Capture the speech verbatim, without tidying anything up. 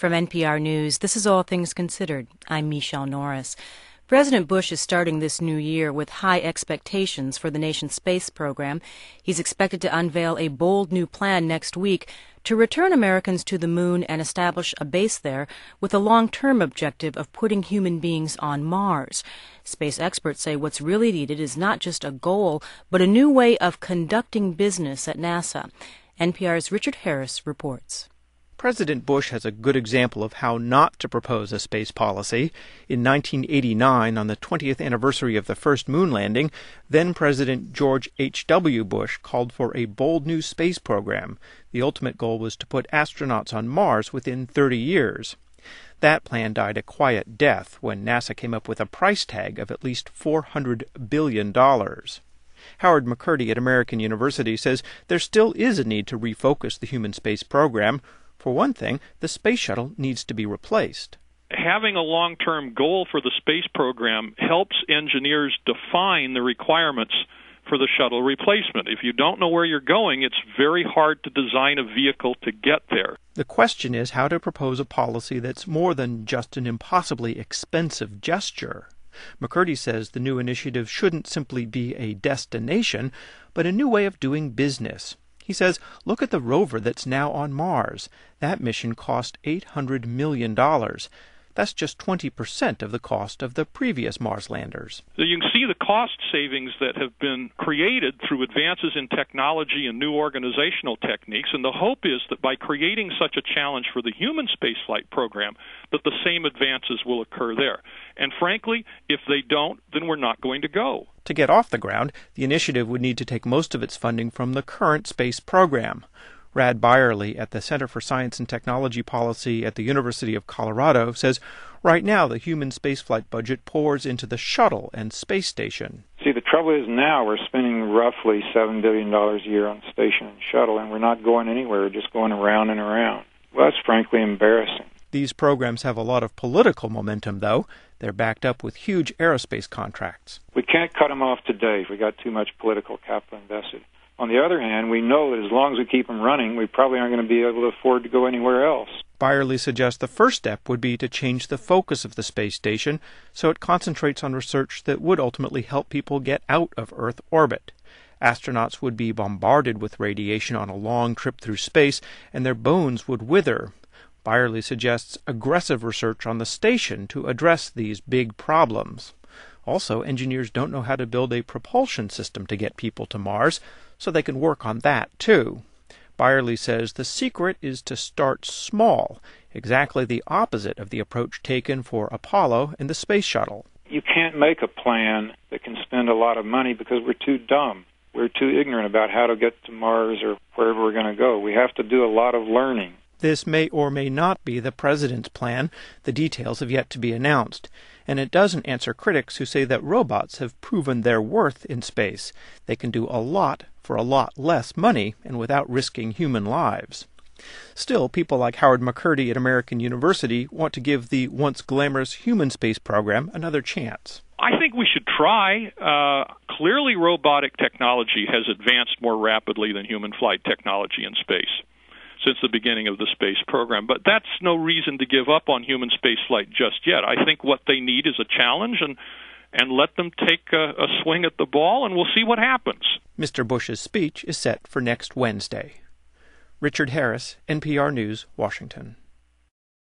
From N P R News, this is All Things Considered. I'm Michelle Norris. President Bush is starting this new year with high expectations for the nation's space program. He's expected to unveil a bold new plan next week to return Americans to the moon and establish a base there with a long-term objective of putting human beings on Mars. Space experts say what's really needed is not just a goal, but a new way of conducting business at NASA. N P R's Richard Harris reports. President Bush has a good example of how not to propose a space policy. In nineteen eighty-nine, on the twentieth anniversary of the first moon landing, then-President George H W Bush called for a bold new space program. The ultimate goal was to put astronauts on Mars within thirty years. That plan died a quiet death when NASA came up with a price tag of at least four hundred billion dollars. Howard McCurdy at American University says there still is a need to refocus the human space program. For one thing, the space shuttle needs to be replaced. Having a long-term goal for the space program helps engineers define the requirements for the shuttle replacement. If you don't know where you're going, it's very hard to design a vehicle to get there. The question is how to propose a policy that's more than just an impossibly expensive gesture. McCurdy says the new initiative shouldn't simply be a destination, but a new way of doing business. He says, look at the rover that's now on Mars. That mission cost eight hundred million dollars. That's just twenty percent of the cost of the previous Mars landers. So you can see the cost savings that have been created through advances in technology and new organizational techniques, and the hope is that by creating such a challenge for the human spaceflight program, that the same advances will occur there. And frankly, if they don't, then we're not going to go. To get off the ground, the initiative would need to take most of its funding from the current space program. Rad Byerly at the Center for Science and Technology Policy at the University of Colorado says right now the human spaceflight budget pours into the shuttle and space station. See, the trouble is now we're spending roughly seven billion dollars a year on station and shuttle, and we're not going anywhere, we're just going around and around. Well, that's frankly embarrassing. These programs have a lot of political momentum, though. They're backed up with huge aerospace contracts. We can't cut them off today if we got too much political capital invested. On the other hand, we know that as long as we keep them running, we probably aren't going to be able to afford to go anywhere else. Byerly suggests the first step would be to change the focus of the space station so it concentrates on research that would ultimately help people get out of Earth orbit. Astronauts would be bombarded with radiation on a long trip through space, and their bones would wither. Byerly suggests aggressive research on the station to address these big problems. Also, engineers don't know how to build a propulsion system to get people to Mars, so they can work on that, too. Byerly says the secret is to start small, exactly the opposite of the approach taken for Apollo and the space shuttle. You can't make a plan that can spend a lot of money because we're too dumb. We're too ignorant about how to get to Mars or wherever we're going to go. We have to do a lot of learning. This may or may not be the president's plan. The details have yet to be announced. And it doesn't answer critics who say that robots have proven their worth in space. They can do a lot for a lot less money and without risking human lives. Still, people like Howard McCurdy at American University want to give the once glamorous human space program another chance. I think we should try. Uh, clearly, robotic technology has advanced more rapidly than human flight technology in space since the beginning of the space program. But that's no reason to give up on human spaceflight just yet. I think what they need is a challenge, and and let them take a, a swing at the ball, and we'll see what happens. Mister Bush's speech is set for next Wednesday. Richard Harris, N P R News, Washington.